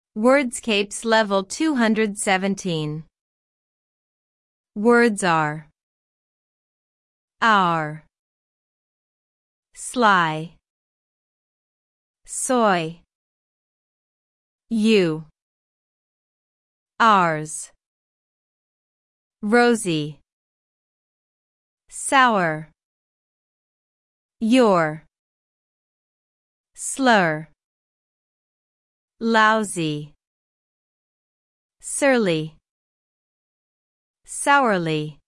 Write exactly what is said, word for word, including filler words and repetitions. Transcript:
Wordscapes Level two hundred seventeen. Words are our, sly, soy, you, ours, rosy, sour, your, slur, lousy, surly, sourly.